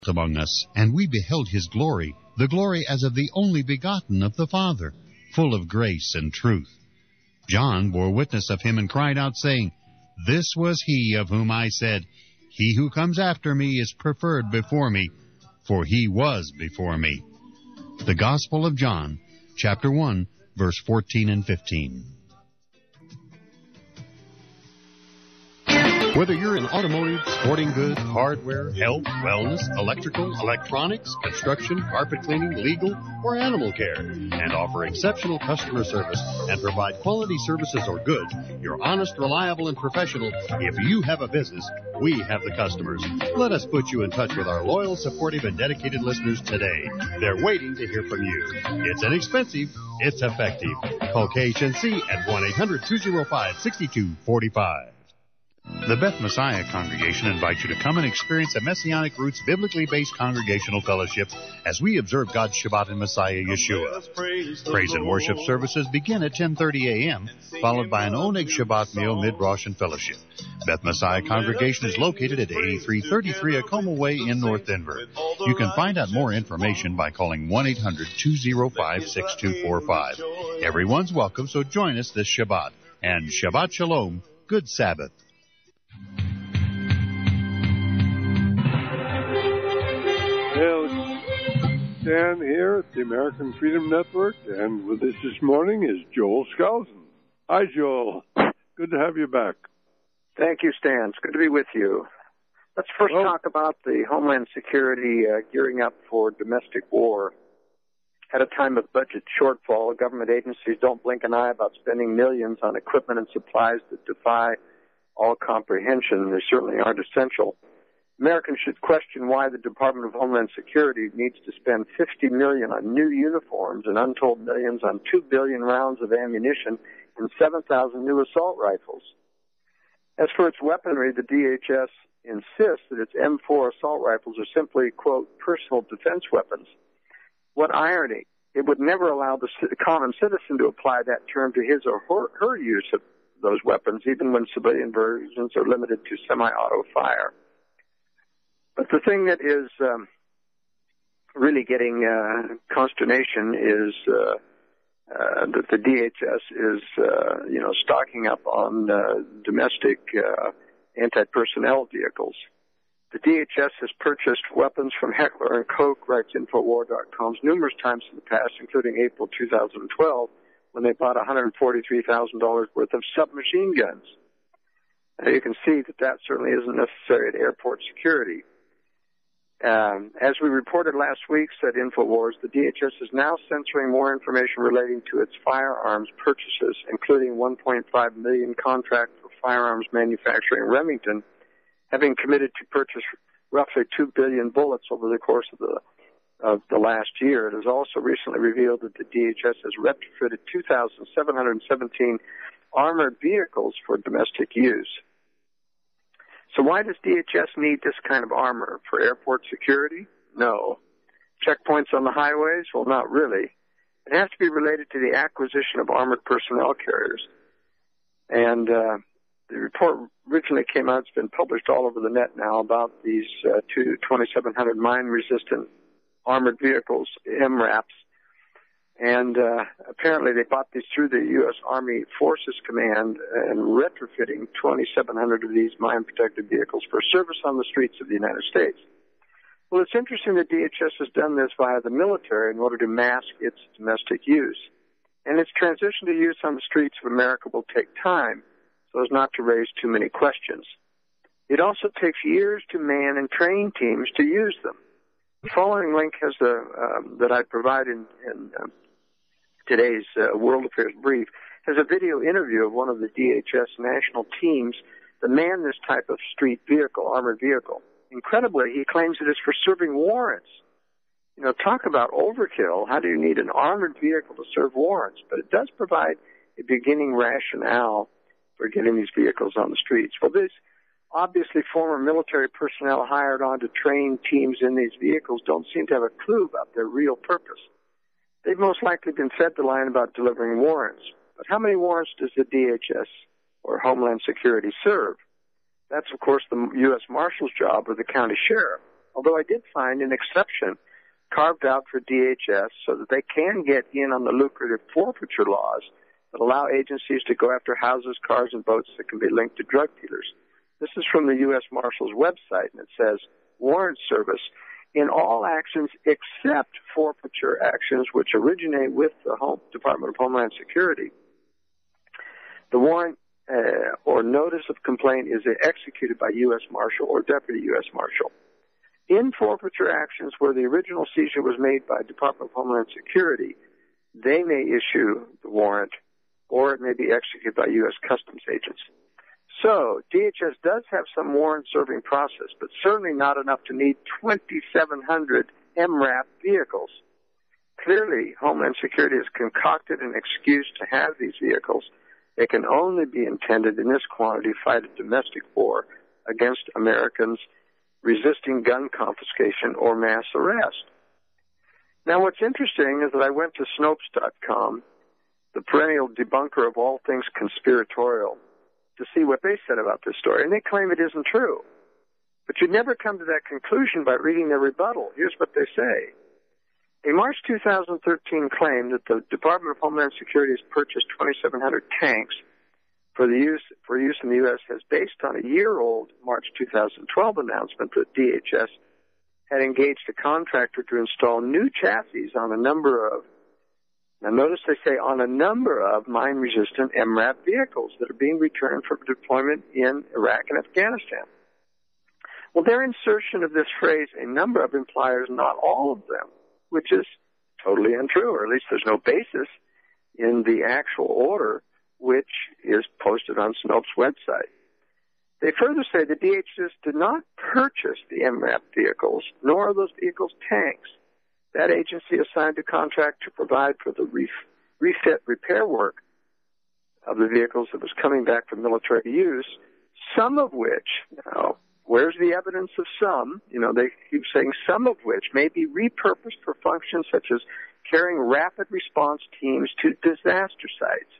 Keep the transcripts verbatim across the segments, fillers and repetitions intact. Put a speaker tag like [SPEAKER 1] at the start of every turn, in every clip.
[SPEAKER 1] among us, and we beheld his glory, the glory as of the only begotten of the Father, full of grace and truth. John bore witness of him and cried out, saying, This was he of whom I said, He who comes after me is preferred before me, for he was before me. The Gospel of John, chapter one, verse fourteen and fifteen. Whether you're in automotive, sporting goods, hardware, health, wellness, electrical, electronics, construction, carpet cleaning, legal, or animal care, and offer exceptional customer service and provide quality services or goods, you're honest, reliable, and professional. If you have a business, we have the customers. Let us put you in touch with our loyal, supportive, and dedicated listeners today. They're waiting to hear from you. It's inexpensive. It's effective. Call K H N C at one eight hundred two oh five six two four five. The Beth Messiah Congregation invites you to come and experience a Messianic Roots biblically based congregational fellowship as we observe God's Shabbat in Messiah Yeshua. Praise and worship services begin at ten thirty a.m., followed by an Oneg Shabbat meal, mid-Rosh, and fellowship. Beth Messiah Congregation is located at eighty-three thirty-three Acoma Way in North Denver. You can find out more information by calling one eight hundred two oh five six two four five. Everyone's welcome, so join us this Shabbat. And Shabbat Shalom, good Sabbath.
[SPEAKER 2] Well, Dan here at the American Freedom Network, and with us this morning is Joel Skousen. Hi, Joel. Good to have you back.
[SPEAKER 3] Thank you, Stan. It's good to be with you. Let's first well, talk about the Homeland Security uh, gearing up for domestic war. At a time of budget shortfall, government agencies don't blink an eye about spending millions on equipment and supplies that defy all comprehension. They certainly aren't essential. Americans should question why the Department of Homeland Security needs to spend fifty million dollars on new uniforms and untold millions on two billion rounds of ammunition and seven thousand new assault rifles. As for its weaponry, the D H S insists that its M four assault rifles are simply, quote, personal defense weapons. What irony. It would never allow the common citizen to apply that term to his or her, her use of those weapons, even when civilian versions are limited to semi-auto fire. But the thing that is um, really getting uh, consternation is uh, uh, that the D H S is, uh, you know, stocking up on uh, domestic uh, anti-personnel vehicles. The D H S has purchased weapons from Heckler and Koch, writes Infowar dot com, numerous times in the past, including April two thousand twelve, when they bought one hundred forty-three thousand dollars worth of submachine guns. Now, you can see that that certainly isn't necessary at airport security. Um, as we reported last week, said InfoWars, the D H S is now censoring more information relating to its firearms purchases, including one point five million dollars contract for firearms manufacturing in Remington, having committed to purchase roughly two billion bullets over the course of the of the last year. It has also recently revealed that the D H S has retrofitted two thousand seven hundred seventeen armored vehicles for domestic use. So why does D H S need this kind of armor? For airport security? No. Checkpoints on the highways? Well, not really. It has to be related to the acquisition of armored personnel carriers. And uh, the report originally came out, it's been published all over the net now, about these uh, two twenty-seven hundred mine-resistant armored vehicles, M RAPs. And uh, apparently they bought these through the U S Army Forces Command and retrofitting twenty-seven hundred of these mine-protected vehicles for service on the streets of the United States. Well, it's interesting that D H S has done this via the military in order to mask its domestic use. And its transition to use on the streets of America will take time so as not to raise too many questions. It also takes years to man and train teams to use them. The following link has a, um, that I provide in, in uh, today's uh, World Affairs Brief has a video interview of one of the D H S national teams that man this type of street vehicle, armored vehicle. Incredibly, he claims it is for serving warrants. You know, talk about overkill. How do you need an armored vehicle to serve warrants? But it does provide a beginning rationale for getting these vehicles on the streets. Well, these obviously former military personnel hired on to train teams in these vehicles don't seem to have a clue about their real purpose. They've most likely been fed the line about delivering warrants. But how many warrants does the D H S or Homeland Security serve? That's, of course, the U S Marshal's job or the county sheriff. although I did find an exception carved out for D H S so that they can get in on the lucrative forfeiture laws that allow agencies to go after houses, cars, and boats that can be linked to drug dealers. This is from the U S Marshal's website, and it says, warrant service in all actions except forfeiture actions which originate with the Home Department of Homeland Security. The warrant uh, or notice of complaint is executed by U S Marshal or Deputy U S Marshal. In forfeiture actions where the original seizure was made by Department of Homeland Security, they may issue the warrant, or it may be executed by U S Customs agents. So, D H S does have some warrant-serving process, but certainly not enough to need twenty-seven hundred M RAP vehicles. Clearly, Homeland Security has concocted an excuse to have these vehicles. They can only be intended in this quantity to fight a domestic war against Americans resisting gun confiscation or mass arrest. Now, what's interesting is that I went to Snopes dot com, the perennial debunker of all things conspiratorial, to see what they said about this story, and they claim it isn't true. But you'd never come to that conclusion by reading their rebuttal. Here's what they say. A March two thousand thirteen claim that the Department of Homeland Security has purchased twenty-seven hundred tanks for the use for use in the U S has based on a year-old March two thousand twelve announcement that D H S had engaged a contractor to install new chassis on a number of Now, notice they say on a number of mine-resistant M RAP vehicles that are being returned for deployment in Iraq and Afghanistan. Well, their insertion of this phrase, a number of, implies not all of them, which is totally untrue, or at least there's no basis in the actual order, which is posted on Snopes' website. They further say that D H S did not purchase the M RAP vehicles, nor are those vehicles tanks. That agency assigned a contract to provide for the ref- refit repair work of the vehicles that was coming back for military use, some of which, now, where's the evidence of some? You know, they keep saying some of which may be repurposed for functions such as carrying rapid response teams to disaster sites.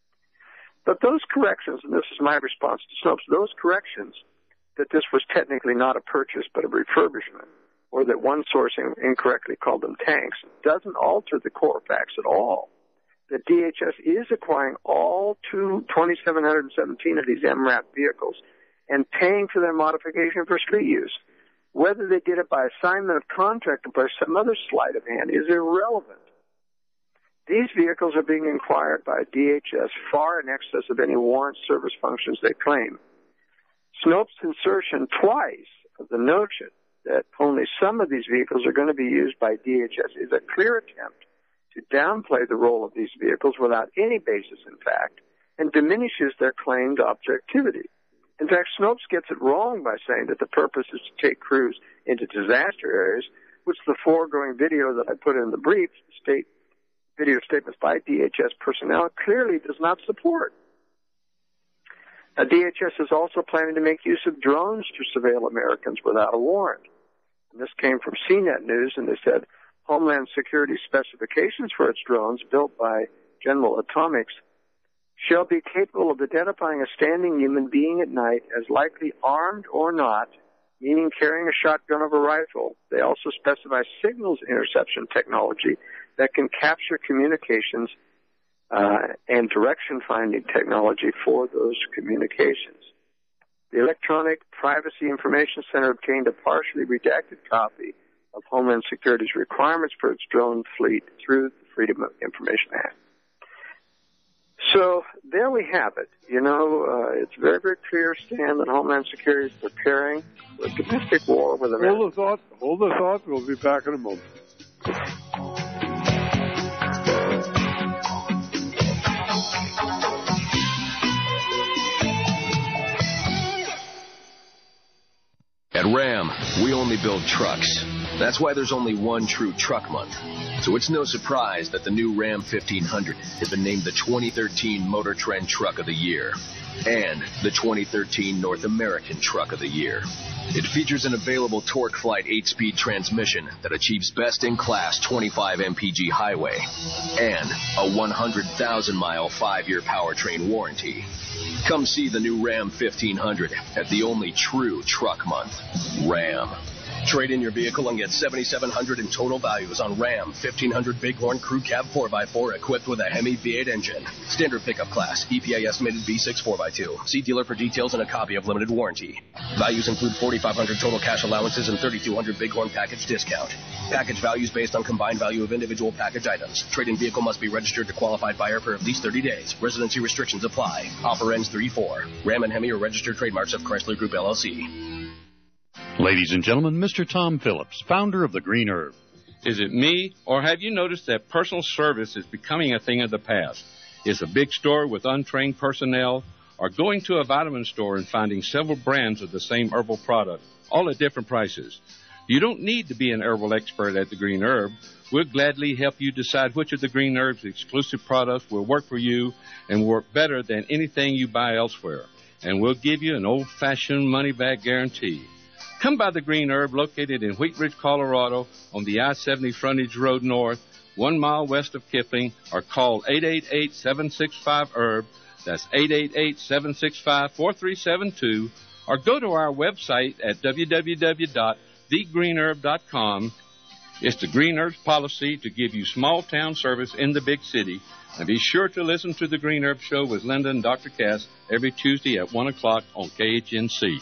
[SPEAKER 3] But those corrections, and this is my response to Snopes, those corrections that this was technically not a purchase but a refurbishment, or that one source incorrectly called them tanks, doesn't alter the core facts at all. That D H S is acquiring all two twenty-seven seventeen of these M RAP vehicles and paying for their modification for street use. Whether they did it by assignment of contract or by some other sleight of hand is irrelevant. These vehicles are being acquired by D H S far in excess of any warrant service functions they claim. Snopes' insertion twice of the notion that only some of these vehicles are going to be used by D H S is a clear attempt to downplay the role of these vehicles without any basis in fact, and diminishes their claimed objectivity. In fact, Snopes gets it wrong by saying that the purpose is to take crews into disaster areas, which the foregoing video that I put in the brief, state video statements by D H S personnel, clearly does not support. Now, D H S is also planning to make use of drones to surveil Americans without a warrant. And this came from C net News, and they said Homeland Security specifications for its drones, built by General Atomics, shall be capable of identifying a standing human being at night as likely armed or not, meaning carrying a shotgun or a rifle. They also specify signals interception technology that can capture communications uh, and direction-finding technology for those communications. The Electronic Privacy Information Center obtained a partially redacted copy of Homeland Security's requirements for its drone fleet through the Freedom of Information Act. So there we have it. You know, uh, it's very, very clear, Stan, that Homeland Security is preparing for a domestic war with America.
[SPEAKER 2] Hold the thought. Hold the thought. We'll be back in a moment.
[SPEAKER 4] At Ram, we only build trucks. That's why there's only one true truck month. So it's no surprise that the new Ram fifteen hundred has been named the twenty thirteen Motor Trend Truck of the Year and the twenty thirteen North American Truck of the Year. It features an available TorqueFlite eight-speed transmission that achieves best-in-class twenty-five M P G highway and a one hundred thousand mile five-year powertrain warranty. Come see the new Ram fifteen hundred at the only true truck month, Ram. Trade in your vehicle and get seven thousand seven hundred dollars in total values on Ram fifteen hundred Bighorn Crew Cab four by four equipped with a Hemi V eight engine. Standard pickup class, E P A estimated V six four by two. See dealer for details and a copy of limited warranty. Values include four thousand five hundred dollars total cash allowances and three thousand two hundred dollars Bighorn package discount. Package values based on combined value of individual package items. Trade-in vehicle must be registered to qualified buyer for at least thirty days. Residency restrictions apply. Offer ends three four. Ram and Hemi are registered trademarks of Chrysler Group L L C.
[SPEAKER 1] Ladies and gentlemen, Mister Tom Phillips, founder of the Green Herb.
[SPEAKER 5] Is it me, or have you noticed that personal service is becoming a thing of the past? Is a big store with untrained personnel, or going to a vitamin store and finding several brands of the same herbal product, all at different prices? You don't need to be an herbal expert at the Green Herb. We'll gladly help you decide which of the Green Herb's exclusive products will work for you and work better than anything you buy elsewhere. And we'll give you an old-fashioned money-back guarantee. Come by the Green Herb, located in Wheat Ridge, Colorado, on the I seventy Frontage Road North, one mile west of Kipling, or call eight eight eight, seven six five, herb. That's eight eight eight, seven six five, four three seven two, or go to our website at w w w dot the green herb dot com. It's the Green Herb's policy to give you small-town service in the big city. And be sure to listen to the Green Herb Show with Linda and Doctor Cass every Tuesday at one o'clock on K H N C.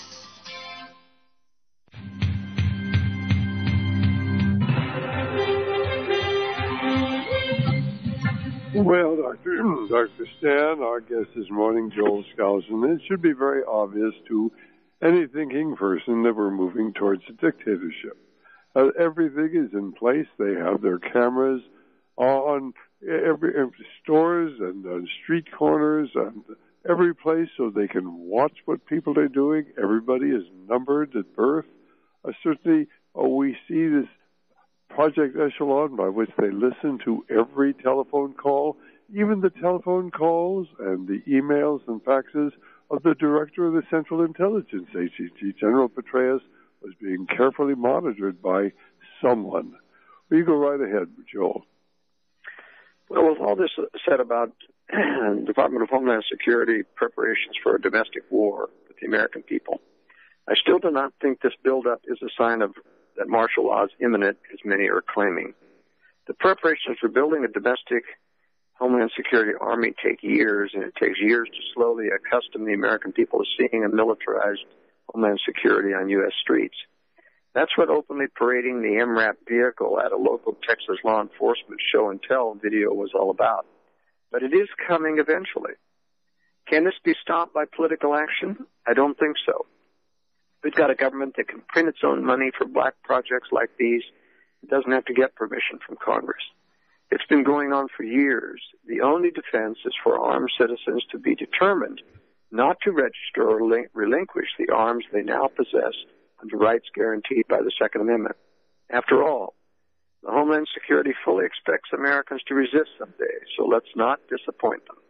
[SPEAKER 2] Well, Doctor Doctor Stan, our guest this morning, Joel Skousen, it should be very obvious to any thinking person that we're moving towards a dictatorship. Uh, everything is in place. They have their cameras on every, every stores and on street corners and every place so they can watch what people are doing. Everybody is numbered at birth. Uh, certainly, uh, we see this Project Echelon by which they listen to every telephone call, even the telephone calls and the emails and faxes of the director of the Central Intelligence Agency, General Petraeus, was being carefully monitored by someone. Well, you go right ahead, Joel.
[SPEAKER 3] Well, with all this said about Department of Homeland Security preparations for a domestic war with the American people, I still do not think this buildup is a sign of that martial law is imminent, as many are claiming. The preparations for building a domestic Homeland Security army take years, and it takes years to slowly accustom the American people to seeing a militarized Homeland Security on U S streets. That's what openly parading the M RAP vehicle at a local Texas law enforcement show and tell video was all about. But it is coming eventually. Can this be stopped by political action? I don't think so. We've got a government that can print its own money for black projects like these. It doesn't have to get permission from Congress. It's been going on for years. The only defense is for armed citizens to be determined not to register or relinquish the arms they now possess under rights guaranteed by the Second Amendment. After all, the Homeland Security fully expects Americans to resist someday, so let's not disappoint them.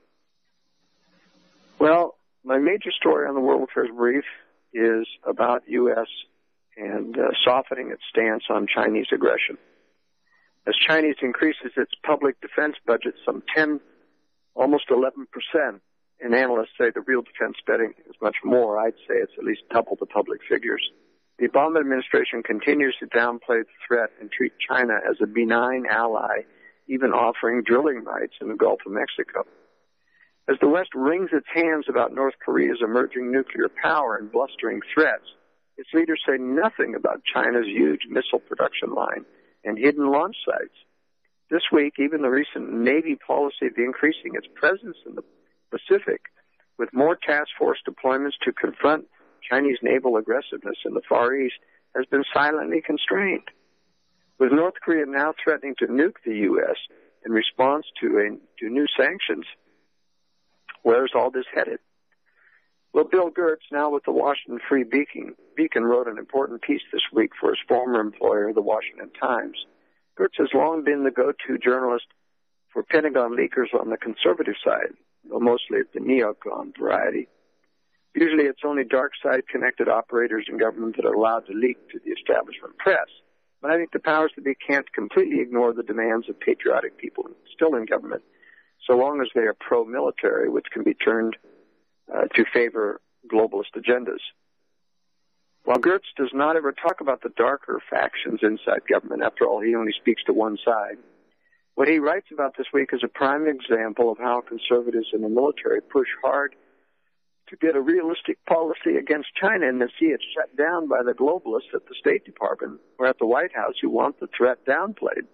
[SPEAKER 3] Well, my major story on the World Affairs Brief is about U S and uh, softening its stance on Chinese aggression. As Chinese increases its public defense budget some ten, almost eleven percent, and analysts say the real defense spending is much more, I'd say it's at least double the public figures. The Obama administration continues to downplay the threat and treat China as a benign ally, even offering drilling rights in the Gulf of Mexico. As the West wrings its hands about North Korea's emerging nuclear power and blustering threats, its leaders say nothing about China's huge missile production line and hidden launch sites. This week, even the recent Navy policy of increasing its presence in the Pacific with more task force deployments to confront Chinese naval aggressiveness in the Far East has been silently constrained. With North Korea now threatening to nuke the U S in response to, a, to new sanctions, where's all this headed? Well, Bill Gertz, now with the Washington Free Beacon, Beacon, wrote an important piece this week for his former employer, the Washington Times. Gertz has long been the go-to journalist for Pentagon leakers on the conservative side, though mostly the neocon variety. Usually it's only dark side-connected operators in government that are allowed to leak to the establishment press. But I think the powers that be can't completely ignore the demands of patriotic people still in government, so long as they are pro-military, which can be turned uh, to favor globalist agendas. While Gertz does not ever talk about the darker factions inside government, after all, he only speaks to one side, what he writes about this week is a prime example of how conservatives in the military push hard to get a realistic policy against China and then see it shut down by the globalists at the State Department or at the White House who want the threat downplayed.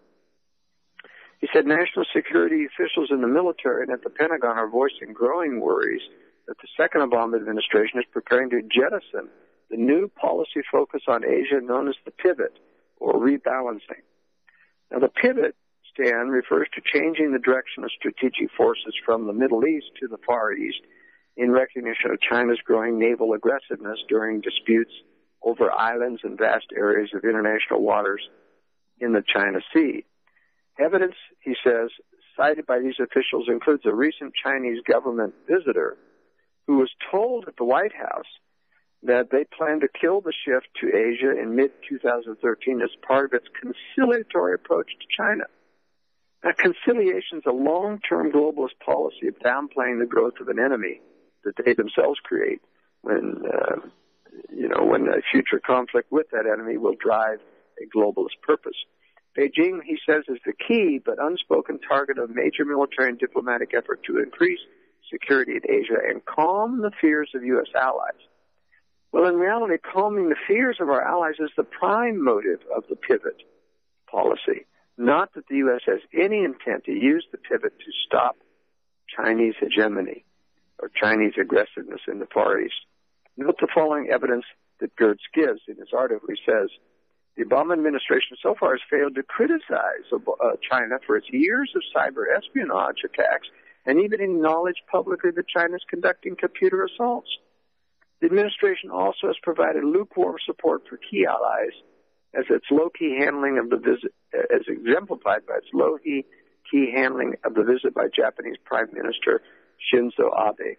[SPEAKER 3] He said national security officials in the military and at the Pentagon are voicing growing worries that the second Obama administration is preparing to jettison the new policy focus on Asia known as the pivot or rebalancing. Now, the pivot, Stan, refers to changing the direction of strategic forces from the Middle East to the Far East in recognition of China's growing naval aggressiveness during disputes over islands and vast areas of international waters in the China Sea. Evidence, he says, cited by these officials includes a recent Chinese government visitor who was told at the White House that they plan to kill the shift to Asia in mid twenty thirteen as part of its conciliatory approach to China. Now, conciliation is a long-term globalist policy of downplaying the growth of an enemy that they themselves create when, uh, you know, when a future conflict with that enemy will drive a globalist purpose. Beijing, he says, is the key but unspoken target of major military and diplomatic effort to increase security in Asia and calm the fears of U S allies. Well, in reality, calming the fears of our allies is the prime motive of the pivot policy, not that the U S has any intent to use the pivot to stop Chinese hegemony or Chinese aggressiveness in the Far East. Note the following evidence that Gertz gives in his article. He says, the Obama administration so far has failed to criticize uh, China for its years of cyber espionage attacks and even acknowledged publicly that China is conducting computer assaults. The administration also has provided lukewarm support for key allies as its low-key handling of the visit, as exemplified by its low-key key handling of the visit by Japanese Prime Minister Shinzo Abe.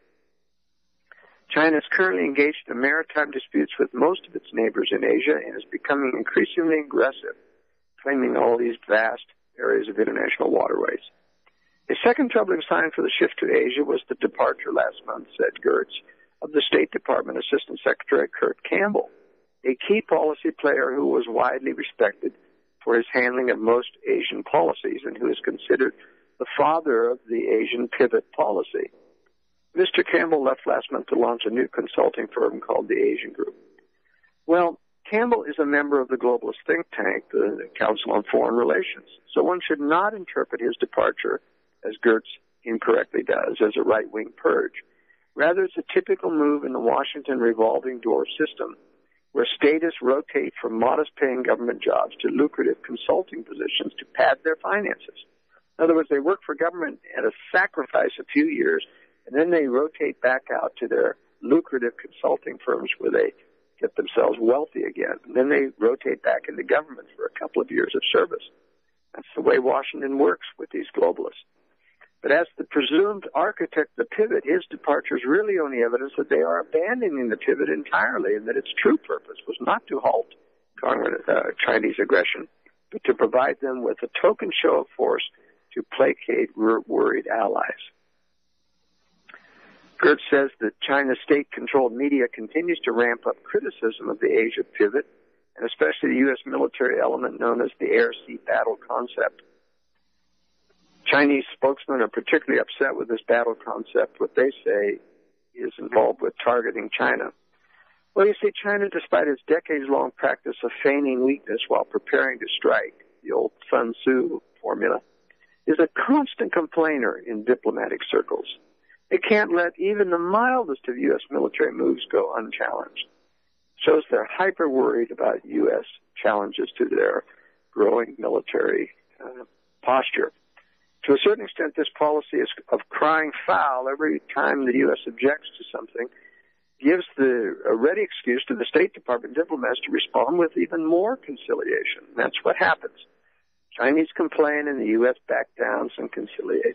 [SPEAKER 3] China is currently engaged in maritime disputes with most of its neighbors in Asia and is becoming increasingly aggressive, claiming all these vast areas of international waterways. A second troubling sign for the shift to Asia was the departure last month, said Gertz, of the State Department Assistant Secretary Kurt Campbell, a key policy player who was widely respected for his handling of most Asian policies and who is considered the father of the Asian pivot policy. Mister Campbell left last month to launch a new consulting firm called the Asian Group. Well, Campbell is a member of the globalist think tank, the Council on Foreign Relations, so one should not interpret his departure, as Gertz incorrectly does, as a right-wing purge. Rather, it's a typical move in the Washington revolving door system, where statists rotate from modest-paying government jobs to lucrative consulting positions to pad their finances. In other words, they work for government at a sacrifice a few years, and then they rotate back out to their lucrative consulting firms where they get themselves wealthy again. And then they rotate back into government for a couple of years of service. That's the way Washington works with these globalists. But as the presumed architect of the pivot, his departure is really only evidence that they are abandoning the pivot entirely and that its true purpose was not to halt uh, Chinese aggression, but to provide them with a token show of force to placate worried allies. Gertz says that China's state-controlled media continues to ramp up criticism of the Asia pivot, and especially the U S military element known as the air-sea battle concept. Chinese spokesmen are particularly upset with this battle concept, what they say is involved with targeting China. Well, you see, China, despite its decades-long practice of feigning weakness while preparing to strike, the old Sun Tzu formula, is a constant complainer in diplomatic circles. They can't let even the mildest of U S military moves go unchallenged. Shows they're hyper worried about U S challenges to their growing military uh, posture. To a certain extent, this policy is of crying foul every time the U S objects to something, gives the a ready excuse to the State Department diplomats to respond with even more conciliation. That's what happens. Chinese complain and the U S backs down and conciliates.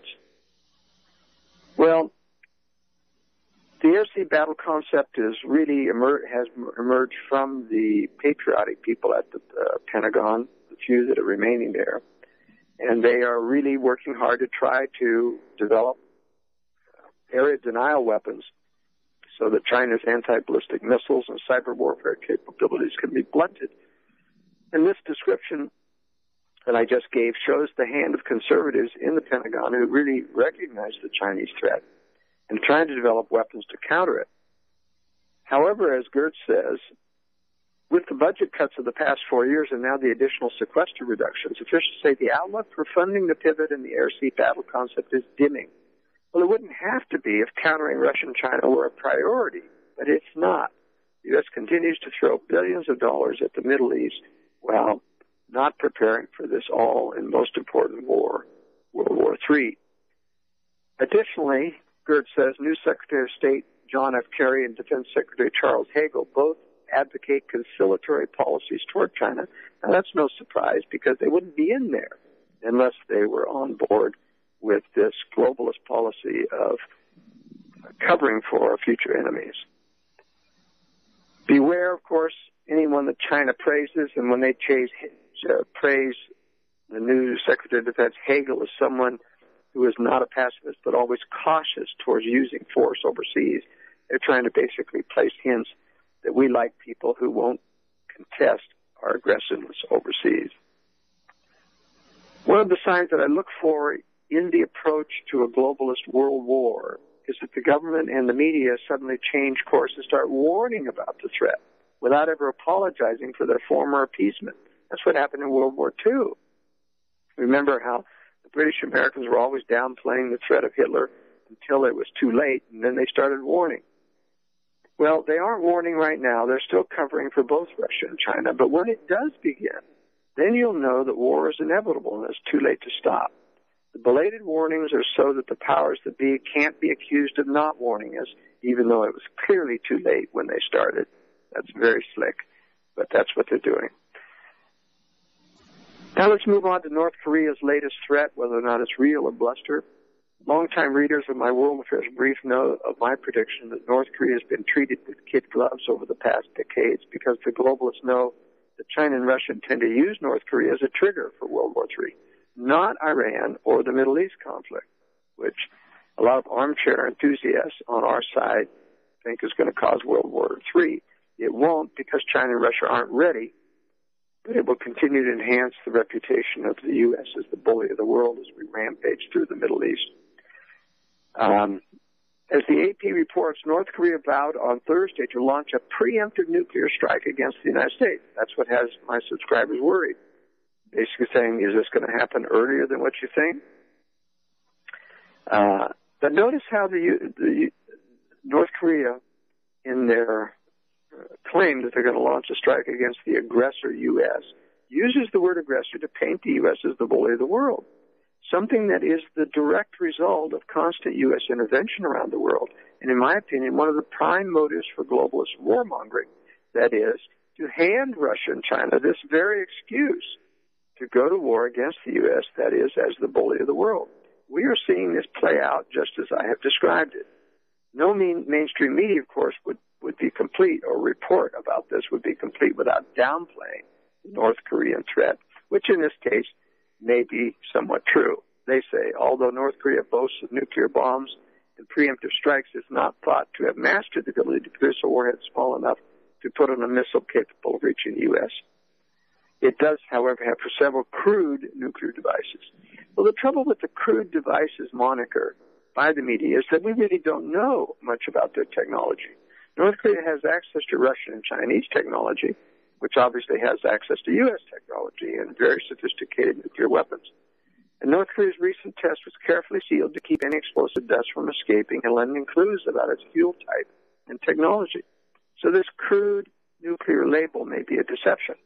[SPEAKER 3] Well, the air-sea battle concept is really emer- has emerged from the patriotic people at the uh, Pentagon, the few that are remaining there, and they are really working hard to try to develop area denial weapons so that China's anti-ballistic missiles and cyber warfare capabilities can be blunted. And this description that I just gave shows the hand of conservatives in the Pentagon who really recognize the Chinese threat and trying to develop weapons to counter it. However, as Gertz says, with the budget cuts of the past four years and now the additional sequester reductions, officials say the outlook for funding the pivot and the air-sea battle concept is dimming. Well, it wouldn't have to be if countering Russia and China were a priority, but it's not. The U S continues to throw billions of dollars at the Middle East while not preparing for this all and most important war, World War Three. Additionally, Gertz says new Secretary of State John F. Kerry and Defense Secretary Charles Hagel both advocate conciliatory policies toward China. Now, that's no surprise because they wouldn't be in there unless they were on board with this globalist policy of covering for our future enemies. Beware, of course, anyone that China praises, and when they chase, uh, praise the new Secretary of Defense Hagel as someone who is not a pacifist but always cautious towards using force overseas, they're trying to basically place hints that we like people who won't contest our aggressiveness overseas. One of the signs that I look for in the approach to a globalist world war is that the government and the media suddenly change course and start warning about the threat without ever apologizing for their former appeasement. That's what happened in World War Two. Remember how the British Americans were always downplaying the threat of Hitler until it was too late, and then they started warning. Well, they aren't warning right now. They're still covering for both Russia and China. But when it does begin, then you'll know that war is inevitable and it's too late to stop. The belated warnings are so that the powers that be can't be accused of not warning us, even though it was clearly too late when they started. That's very slick, but that's what they're doing. Now let's move on to North Korea's latest threat, whether or not it's real or bluster. Longtime readers of my World Affairs Brief know of my prediction that North Korea has been treated with kid gloves over the past decades because the globalists know that China and Russia intend to use North Korea as a trigger for World War Three, not Iran or the Middle East conflict, which a lot of armchair enthusiasts on our side think is going to cause World War Three. It won't because China and Russia aren't ready, but it will continue to enhance the reputation of the U S as the bully of the world as we rampage through the Middle East. Um, as the A P reports, North Korea vowed on Thursday to launch a preemptive nuclear strike against the United States. That's what has my subscribers worried. Basically saying, is this going to happen earlier than what you think? Uh, but notice how the, the North Korea, in their claim that they're going to launch a strike against the aggressor U S, uses the word aggressor to paint the U S as the bully of the world, something that is the direct result of constant U S intervention around the world, and in my opinion, one of the prime motives for globalist warmongering, that is, to hand Russia and China this very excuse to go to war against the U S, that is, as the bully of the world. We are seeing this play out just as I have described it. No mean, mainstream media, of course, would, would be complete, or report about this would be complete without downplaying the North Korean threat, which in this case may be somewhat true. They say, although North Korea boasts of nuclear bombs and preemptive strikes, is not thought to have mastered the ability to produce a warhead small enough to put on a missile capable of reaching the U S. It does, however, have for several crude nuclear devices. Well, the trouble with the crude devices moniker by the media is that we really don't know much about their technology. North Korea has access to Russian and Chinese technology, which obviously has access to U S technology and very sophisticated nuclear weapons. And North Korea's recent test was carefully sealed to keep any explosive dust from escaping and lending clues about its fuel type and technology. So this crude nuclear label may be a deception.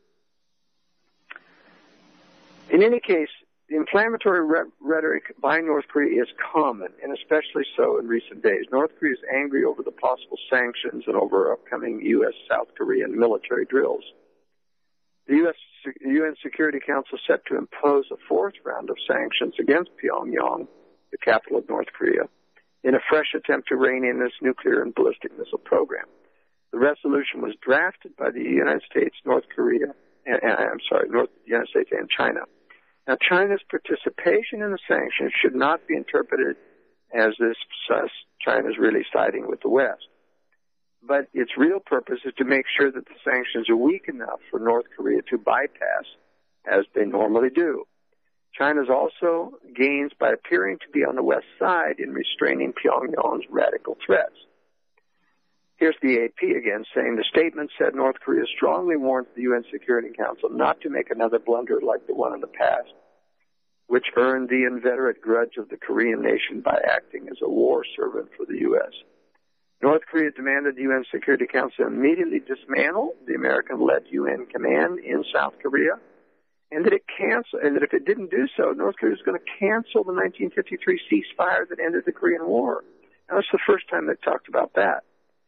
[SPEAKER 3] In any case, the inflammatory re- rhetoric by North Korea is common, and especially so in recent days. North Korea is angry over the possible sanctions and over upcoming U S South Korean military drills. The U S U N Security Council is set to impose a fourth round of sanctions against Pyongyang, the capital of North Korea, in a fresh attempt to rein in its nuclear and ballistic missile program. The resolution was drafted by the United States, North Korea, and, I'm sorry, North United States and China. Now, China's participation in the sanctions should not be interpreted as this uh, China's really siding with the West. but its real purpose is to make sure that the sanctions are weak enough for North Korea to bypass, as they normally do. China's also gains by appearing to be on the West side in restraining Pyongyang's radical threats. Here's the A P again saying the statement said North Korea strongly warns the U N Security Council not to make another blunder like the one in the past, which earned the inveterate grudge of the Korean nation by acting as a war servant for the U S. North Korea demanded the U N Security Council immediately dismantle the American-led U N command in South Korea, and that it cancel, and that if it didn't do so, North Korea was going to cancel the nineteen fifty-three ceasefire that ended the Korean War. Now, that's the first time they've talked about that.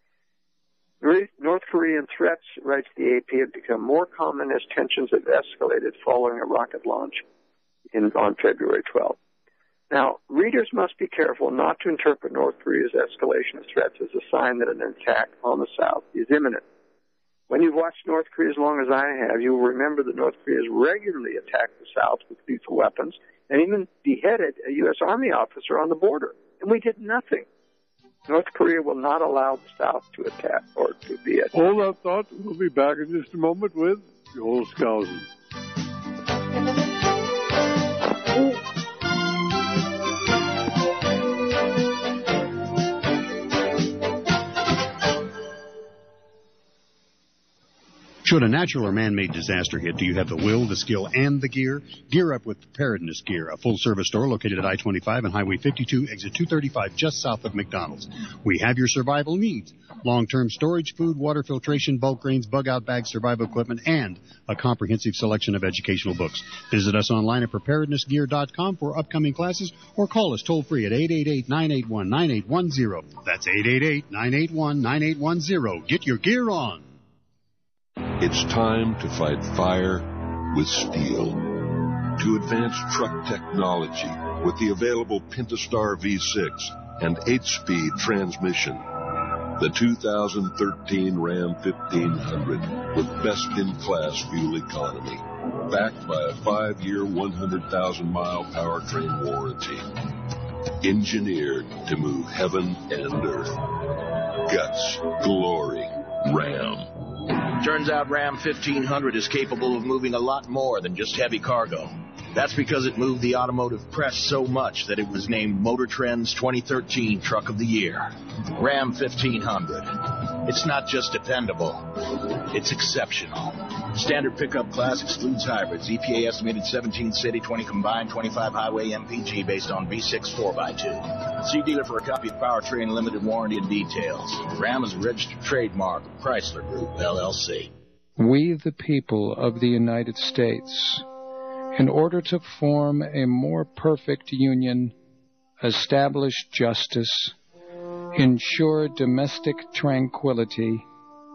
[SPEAKER 3] North Korean threats, writes the A P, have become more common as tensions have escalated following a rocket launch in, on February twelfth. Now, readers must be careful not to interpret North Korea's escalation of threats as a sign that an attack on the South is imminent. When you've watched North Korea as long as I have, you will remember that North Korea has regularly attacked the South with lethal weapons and even beheaded a U S Army officer on the border, and we did nothing. North Korea will not allow the South to attack or to be attacked.
[SPEAKER 2] Hold that thought. We'll be back in just a moment with Joel Skousen.
[SPEAKER 1] Should a natural or man-made disaster hit, do you have the will, the skill, and the gear? Gear up with Preparedness Gear, a full-service store located at I twenty-five and Highway fifty-two, exit two thirty-five, just south of McDonald's. We have your survival needs: long-term storage, food, water filtration, bulk grains, bug-out bags, survival equipment, and a comprehensive selection of educational books. Visit us online at preparedness gear dot com for upcoming classes, or call us toll-free at eight eight eight, nine eight one, nine eight one zero. That's eight eight eight, nine eight one, nine eight one zero. Get your gear on.
[SPEAKER 6] It's time to fight fire with steel. To advance truck technology with the available Pentastar V six and eight-speed transmission. The two thousand thirteen Ram fifteen hundred with best-in-class fuel economy, backed by a five-year, one hundred thousand mile powertrain warranty. Engineered to move heaven and earth. Guts, glory, Ram.
[SPEAKER 7] Turns out Ram fifteen hundred is capable of moving a lot more than just heavy cargo. That's because it moved the automotive press so much that it was named Motor Trend's twenty thirteen Truck of the Year. Ram fifteen hundred. It's not just dependable, it's exceptional. Standard pickup class excludes hybrids. E P A estimated seventeen city, twenty combined, twenty-five highway M P G based on V six four by two. See dealer for a copy of Powertrain Limited Warranty and details. Ram is a registered trademark of Chrysler Group, L L C.
[SPEAKER 8] We, the people of the United States, in order to form a more perfect union, establish justice, ensure domestic tranquility,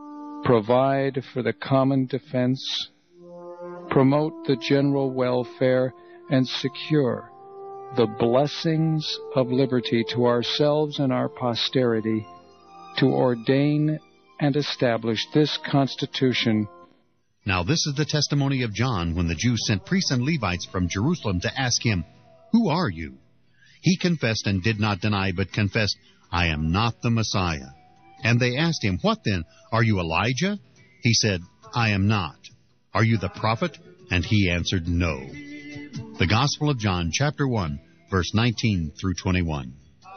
[SPEAKER 8] provide for the common defense, promote the general welfare, and secure the blessings of liberty to ourselves and our posterity, to ordain and establish this Constitution.
[SPEAKER 1] Now this is the testimony of John when the Jews sent priests and Levites from Jerusalem to ask him, "Who are you?" He confessed and did not deny, but confessed, "I am not the Messiah." And they asked him, "What then? Are you Elijah?" He said, "I am not." "Are you the prophet?" And he answered, "No." The Gospel of John, chapter one, verse nineteen through twenty-one.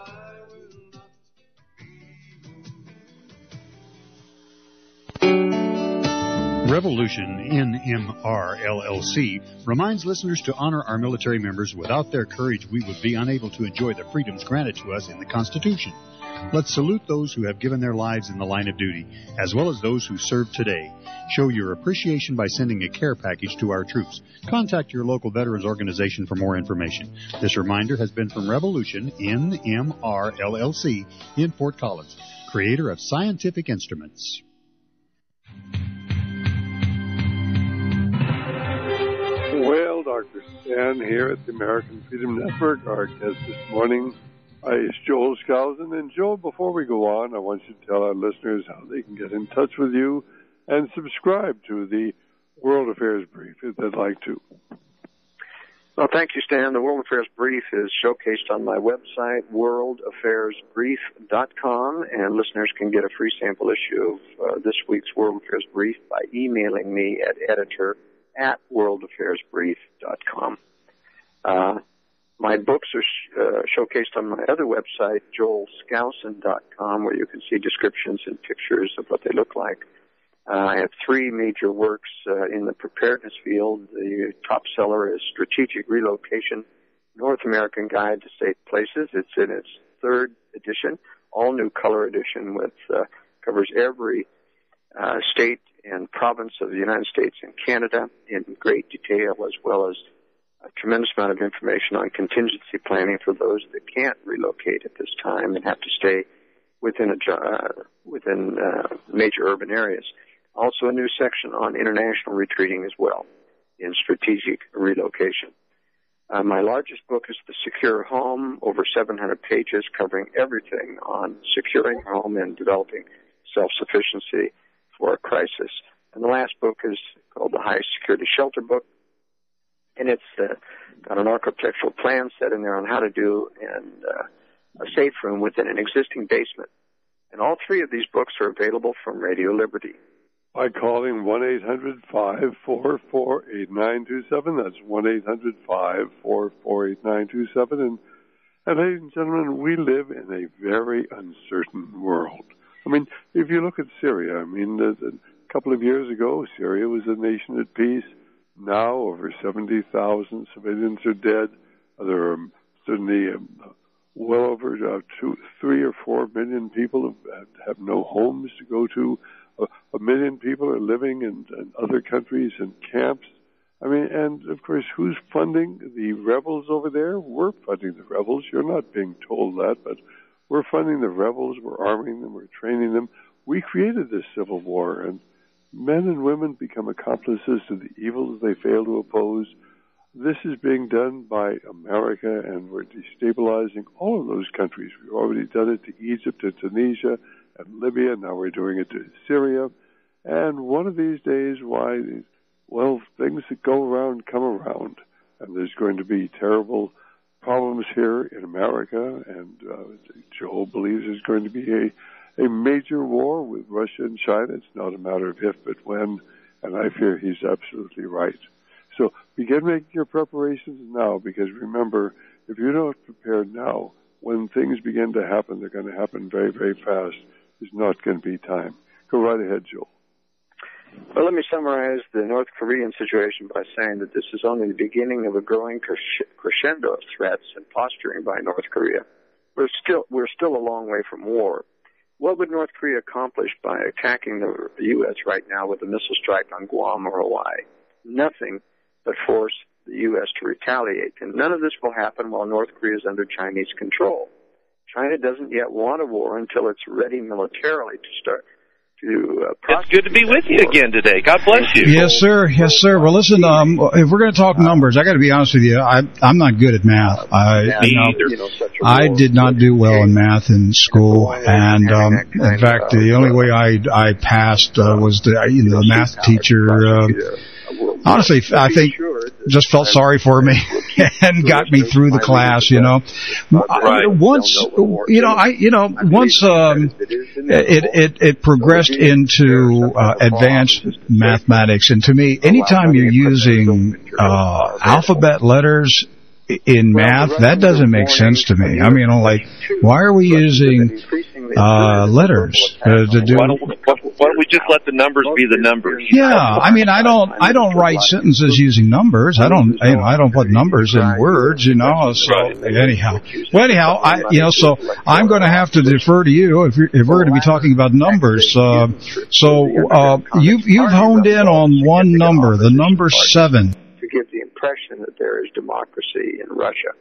[SPEAKER 1] Revolution N M R L L C reminds listeners to honor our military members. Without their courage, we would be unable to enjoy the freedoms granted to us in the Constitution. Let's salute those who have given their lives in the line of duty, as well as those who serve today. Show your appreciation by sending a care package to our troops. Contact your local veterans organization for more information. This reminder has been from Revolution N M R L L C in Fort Collins, creator of Scientific Instruments.
[SPEAKER 2] Well, Doctor Stan here at the American Freedom Network. Our guest this morning is Joel Skousen. And Joel, before we go on, I want you to tell our listeners how they can get in touch with you and subscribe to the World Affairs Brief if they'd like to.
[SPEAKER 3] Well, thank you, Stan. The World Affairs Brief is showcased on my website, world affairs brief dot com, and listeners can get a free sample issue of uh, this week's World Affairs Brief by emailing me at editor at world affairs brief dot com. Uh, my books are sh- uh, showcased on my other website, joel skousen dot com, where you can see descriptions and pictures of what they look like. Uh, I have three major works uh, in the preparedness field. The top seller is Strategic Relocation, North American Guide to Safe Places. It's in its third edition, all new color edition, with uh, covers every uh, state and province of the United States and Canada in great detail, as well as a tremendous amount of information on contingency planning for those that can't relocate at this time and have to stay within a uh, within uh, major urban areas. Also a new section on international retreating as well in Strategic Relocation. Uh, my largest book is The Secure Home, over seven hundred pages, covering everything on securing your home and developing self-sufficiency for a crisis. And the last book is called The High Security Shelter Book, and it's uh, got an architectural plan set in there on how to do and uh, a safe room within an existing basement. And all three of these books are available from Radio Liberty.
[SPEAKER 2] By calling one eight hundred five four four eight nine two seven. That's one eight hundred five four four eight nine two seven. And, and ladies and gentlemen, we live in a very uncertain world. I mean, if you look at Syria, I mean, a, a couple of years ago, Syria was a nation at peace. Now, over seventy thousand civilians are dead. There are certainly um, well over uh, two, three or four million people have, have no homes to go to. A million people are living in, in other countries in camps. I mean, and of course, who's funding the rebels over there? We're funding the rebels. You're not being told that, but we're funding the rebels. We're arming them. We're training them. We created this civil war, and men and women become accomplices to the evils they fail to oppose. This is being done by America, and we're destabilizing all of those countries. We've already done it to Egypt and Tunisia and Libya. Now we're doing it to Syria. And one of these days, why, well, things that go around come around. And there's going to be terrible problems here in America. And uh, Joe believes there's going to be a, a major war with Russia and China. It's not a matter of if, but when. And I fear he's absolutely right. So begin making your preparations now, because remember, if you're not prepared now, when things begin to happen, they're going to happen very, very fast. There's not going to be time. Go right ahead, Joel.
[SPEAKER 3] Well, let me summarize the North Korean situation by saying that this is only the beginning of a growing crescendo of threats and posturing by North Korea. We're still, we're still a long way from war. What would North Korea accomplish by attacking the U S right now with a missile strike on Guam or Hawaii? Nothing but force the U S to retaliate. And none of this will happen while North Korea is under Chinese control. China doesn't yet want a war until it's ready militarily to start to uh,
[SPEAKER 9] It's good to be with you again today. God bless you.
[SPEAKER 10] Yes, sir. Yes, sir. Well, listen, um, if we're going to talk numbers, I got to be honest with you. I, I'm not good at math. I,
[SPEAKER 9] Me
[SPEAKER 10] know,
[SPEAKER 9] either.
[SPEAKER 10] I did not do well in math in school, and um, in fact, the only way I I passed uh, was the you know the math teacher. Uh, honestly, I think just felt sorry for me and got me through the class. You know,
[SPEAKER 9] right.
[SPEAKER 10] once you know I you know once um, it it it progressed into uh, advanced mathematics, and to me, anytime you're using uh, alphabet letters in math, that doesn't make sense to me. I mean, like, why are we using uh, letters uh, to do?
[SPEAKER 9] Why don't, why don't we just let the numbers be the numbers?
[SPEAKER 10] Yeah, I mean, I don't, I don't write sentences using numbers. I don't, you know, I don't put numbers in words, you know. So anyhow, well, anyhow, I, you know, so I'm going to have to defer to you if you're, if we're going to be talking about numbers. Uh, so uh, you've you've honed in on one number, the number seven.
[SPEAKER 3] To give the impression that there is democracy in Russia.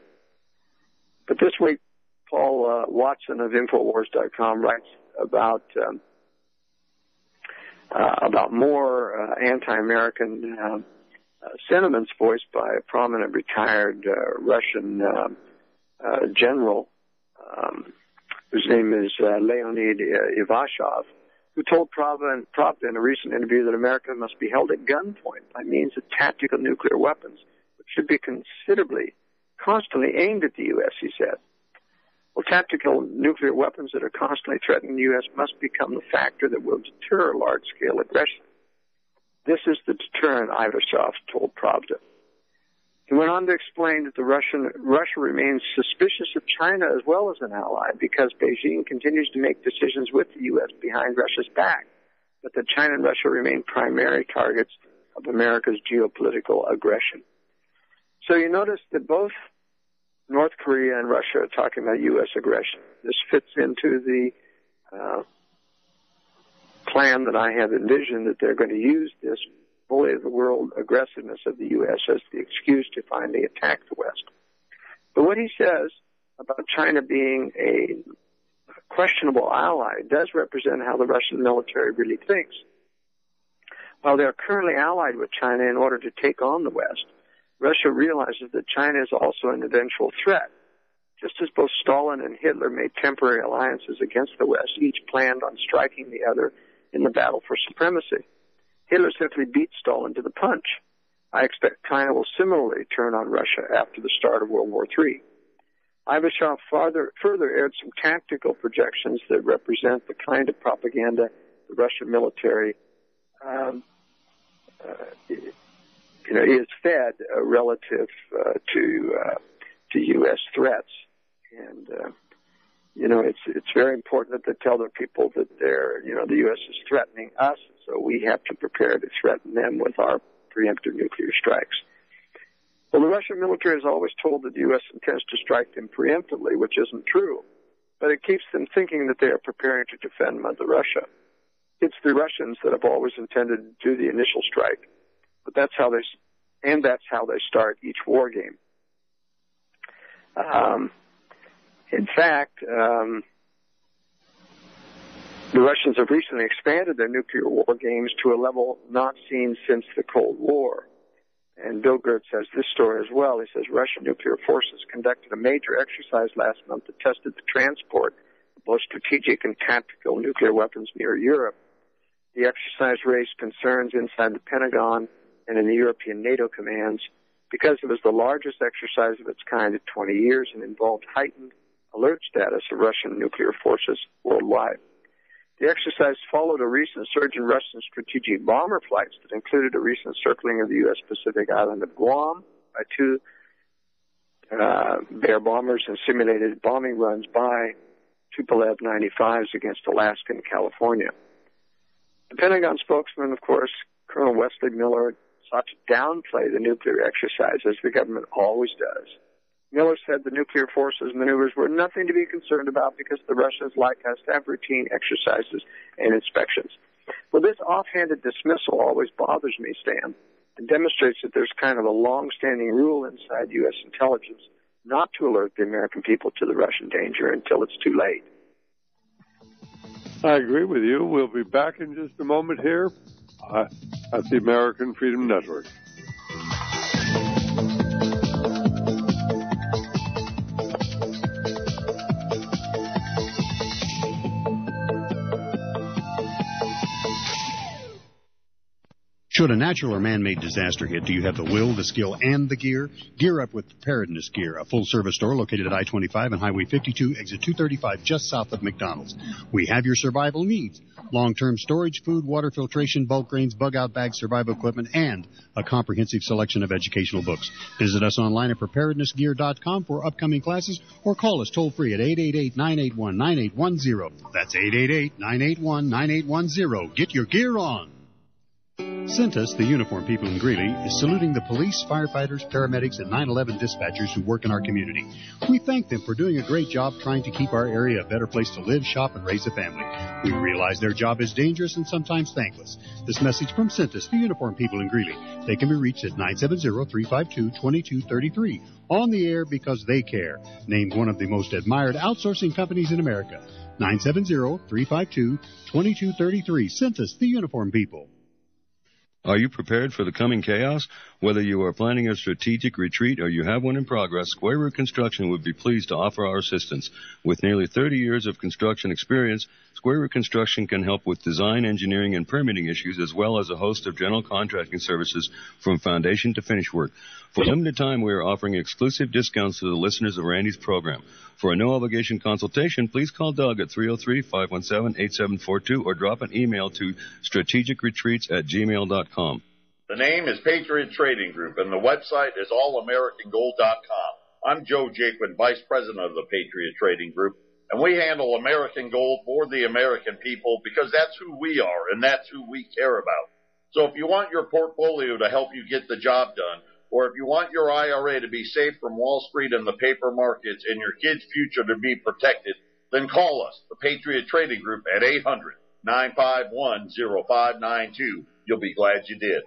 [SPEAKER 3] But this week, Paul uh, Watson of Infowars dot com writes about um, uh, about more uh, anti-American uh, uh, sentiments voiced by a prominent retired uh, Russian uh, uh, general um, whose name is uh, Leonid uh, Ivashov, who told Pravda in a recent interview that America must be held at gunpoint by means of tactical nuclear weapons, which should be considerably, constantly aimed at the U S, he said. Well, tactical nuclear weapons that are constantly threatening the U S must become the factor that will deter large-scale aggression. This is the deterrent, Ivashov told Pravda. He went on to explain that the Russian, Russia remains suspicious of China as well as an ally because Beijing continues to make decisions with the U S behind Russia's back, but that China and Russia remain primary targets of America's geopolitical aggression. So you notice that both North Korea and Russia are talking about U S aggression. This fits into the uh, plan that I have envisioned, that they're going to use this bully of the world aggressiveness of the U S as the excuse to finally attack the West. But what he says about China being a questionable ally does represent how the Russian military really thinks. While they are currently allied with China in order to take on the West, Russia realizes that China is also an eventual threat. Just as both Stalin and Hitler made temporary alliances against the West, each planned on striking the other in the battle for supremacy. Hitler simply beat Stalin to the punch. I expect China will similarly turn on Russia after the start of World War Three. Ivashov further, further aired some tactical projections that represent the kind of propaganda the Russian military um, uh, you know, is fed uh, relative uh, to uh, to U S threats. And uh, you know, it's it's very important that they tell their people that they're, you know, the U S is threatening us, so we have to prepare to threaten them with our preemptive nuclear strikes. Well, the Russian military is always told that the U S intends to strike them preemptively, which isn't true, but it keeps them thinking that they are preparing to defend Mother Russia. It's the Russians that have always intended to do the initial strike, but that's how they, and that's how they start each war game. Um, in fact, um, the Russians have recently expanded their nuclear war games to a level not seen since the Cold War. And Bill Gertz has this story as well. He says Russian nuclear forces conducted a major exercise last month that tested the transport of both strategic and tactical nuclear weapons near Europe. The exercise raised concerns inside the Pentagon and in the European NATO commands because it was the largest exercise of its kind in twenty years and involved heightened alert status of Russian nuclear forces worldwide. The exercise followed a recent surge in Russian strategic bomber flights that included a recent circling of the U S Pacific island of Guam by two uh, Bear bombers and simulated bombing runs by Tupolev ninety-fives against Alaska and California. The Pentagon spokesman, of course, Colonel Wesley Miller, sought to downplay the nuclear exercise, as the government always does. Miller said the nuclear forces maneuvers were nothing to be concerned about because the Russians, like us, have routine exercises and inspections. Well, this offhanded dismissal always bothers me, Stan, and demonstrates that there's kind of a long-standing rule inside U S intelligence not to alert the American people to the Russian danger until it's too late.
[SPEAKER 2] I agree with you. We'll be back in just a moment here uh, at the American Freedom Network.
[SPEAKER 11] Should a natural or man-made disaster hit, do you have the will, the skill, and the gear? Gear up with Preparedness Gear, a full-service store located at I twenty-five and Highway fifty-two, exit two thirty-five, just south of McDonald's. We have your survival needs. Long-term storage, food, water filtration, bulk grains, bug-out bags, survival equipment, and a comprehensive selection of educational books. Visit us online at preparedness gear dot com for upcoming classes or call us toll-free at eight eight eight, nine eight one, nine eight one zero. That's eight eight eight, nine eight one, nine eight one zero. Get your gear on. Cintas, the uniform people in Greeley, is saluting the police, firefighters, paramedics, and nine eleven dispatchers who work in our community. We thank them for doing a great job trying to keep our area a better place to live, shop, and raise a family. We realize their job is dangerous and sometimes thankless. This message from Cintas, the uniform people in Greeley. They can be reached at nine seven zero, three five two, two two three three. On the air because they care. Named one of the most admired outsourcing companies in America. nine seven zero, three five two, two two three three. Cintas, the uniform people.
[SPEAKER 12] Are you prepared for the coming chaos? Whether you are planning a strategic retreat or you have one in progress, Square Root Construction would be pleased to offer our assistance. With nearly thirty years of construction experience, Square Root Construction can help with design, engineering, and permitting issues, as well as a host of general contracting services from foundation to finish work. For a limited time, we are offering exclusive discounts to the listeners of Randy's program. For a no-obligation consultation, please call Doug at three oh three, five one seven, eight seven four two or drop an email to strategic retreats at gmail dot com.
[SPEAKER 13] The name is Patriot Trading Group, and the website is all american gold dot com. I'm Joe Jaquin, Vice President of the Patriot Trading Group, and we handle American gold for the American people because that's who we are and that's who we care about. So if you want your portfolio to help you get the job done, or if you want your I R A to be safe from Wall Street and the paper markets and your kids' future to be protected, then call us, the Patriot Trading Group, at eight hundred, nine five one, oh five nine two. You'll be glad you did.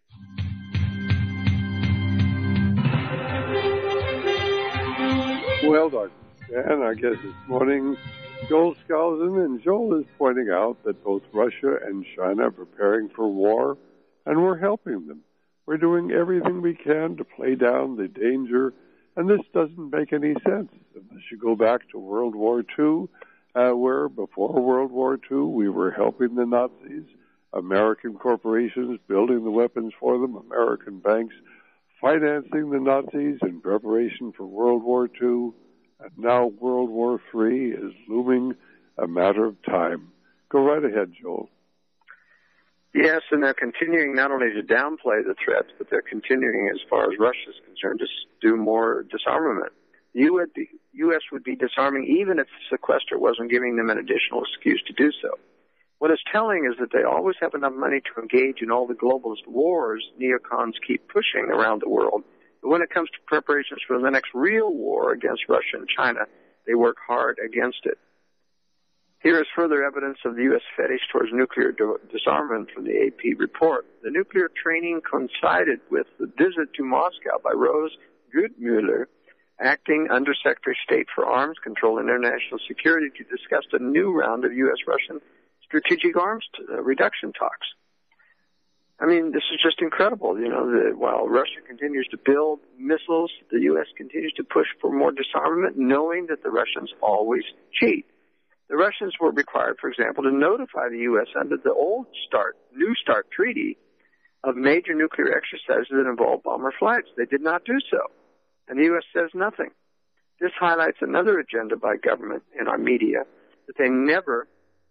[SPEAKER 2] Well, Doctor Stan, I guess this morning, Joel Skousen, and Joel is pointing out that both Russia and China are preparing for war, and we're helping them. We're doing everything we can to play down the danger, and this doesn't make any sense unless you go back to World War Two, uh, where before World War Two we were helping the Nazis, American corporations building the weapons for them, American banks financing the Nazis in preparation for World War Two, and now World War Three is looming, a matter of time. Go right ahead, Joel.
[SPEAKER 3] Yes, and they're continuing not only to downplay the threats, but they're continuing, as far as Russia is concerned, to do more disarmament. The U S would be disarming even if the sequester wasn't giving them an additional excuse to do so. What is telling is that they always have enough money to engage in all the globalist wars neocons keep pushing around the world. But when it comes to preparations for the next real war against Russia and China, they work hard against it. Here is further evidence of the U S fetish towards nuclear disarmament from the A P report. The nuclear training coincided with the visit to Moscow by Rose Gutmuller, acting Undersecretary of State for Arms Control and International Security, to discuss a new round of U S-Russian strategic arms t- uh, reduction talks. I mean, this is just incredible. You know, the, while Russia continues to build missiles, the U S continues to push for more disarmament, knowing that the Russians always cheat. The Russians were required, for example, to notify the U S under the old START, New START treaty of major nuclear exercises that involved bomber flights. They did not do so, and the U S says nothing. This highlights another agenda by government and our media, that they never,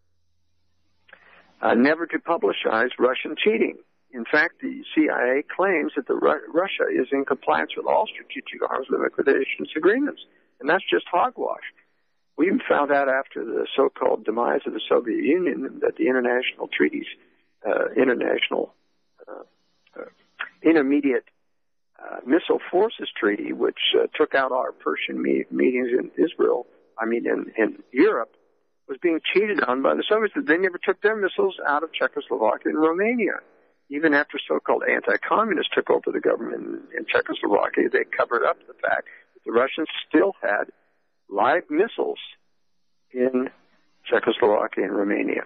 [SPEAKER 3] uh, never to publicize Russian cheating. In fact, the C I A claims that the Ru- Russia is in compliance with all strategic arms liquidation agreements, and that's just hogwash. We even found out after the so-called demise of the Soviet Union that the international treaties, uh, international uh, uh, intermediate uh, missile forces treaty, which uh, took out our Persian me- meetings in Israel, I mean in, in Europe, was being cheated on by the Soviets. They never took their missiles out of Czechoslovakia and Romania. Even after so-called anti-communists took over the government in, in Czechoslovakia, they covered up the fact that the Russians still had live missiles in Czechoslovakia and Romania.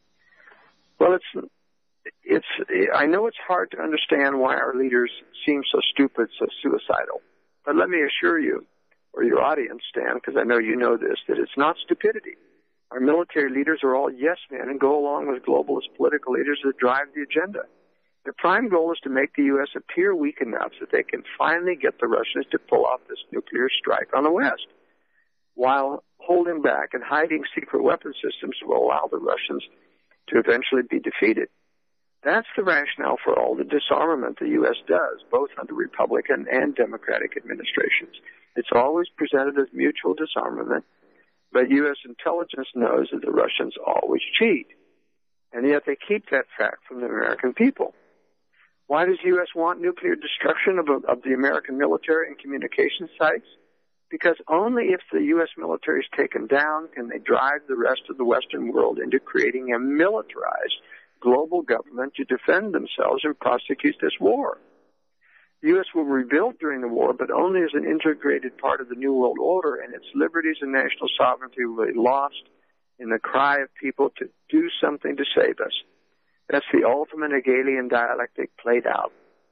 [SPEAKER 3] Well, it's, it's, I know it's hard to understand why our leaders seem so stupid, so suicidal. But let me assure you, or your audience, Stan, because I know you know this, that it's not stupidity. Our military leaders are all yes men and go along with globalist political leaders that drive the agenda. Their prime goal is to make the U S appear weak enough that they can finally get the Russians to pull off this nuclear strike on the West, while holding back and hiding secret weapon systems will allow the Russians to eventually be defeated. That's the rationale for all the disarmament the U S does, both under Republican and Democratic administrations. It's always presented as mutual disarmament, but U S intelligence knows that the Russians always cheat, and yet they keep that fact from the American people. Why does the U S want nuclear destruction of, of the American military and communication sites? Because only if the U S military is taken down can they drive the rest of the Western world into creating a militarized global government to defend themselves and prosecute this war. The U S will rebuild during the war, but only as an integrated part of the New World Order, and its liberties and national sovereignty will be lost in the cry of people to do something to save us. That's the ultimate Hegelian dialectic played out.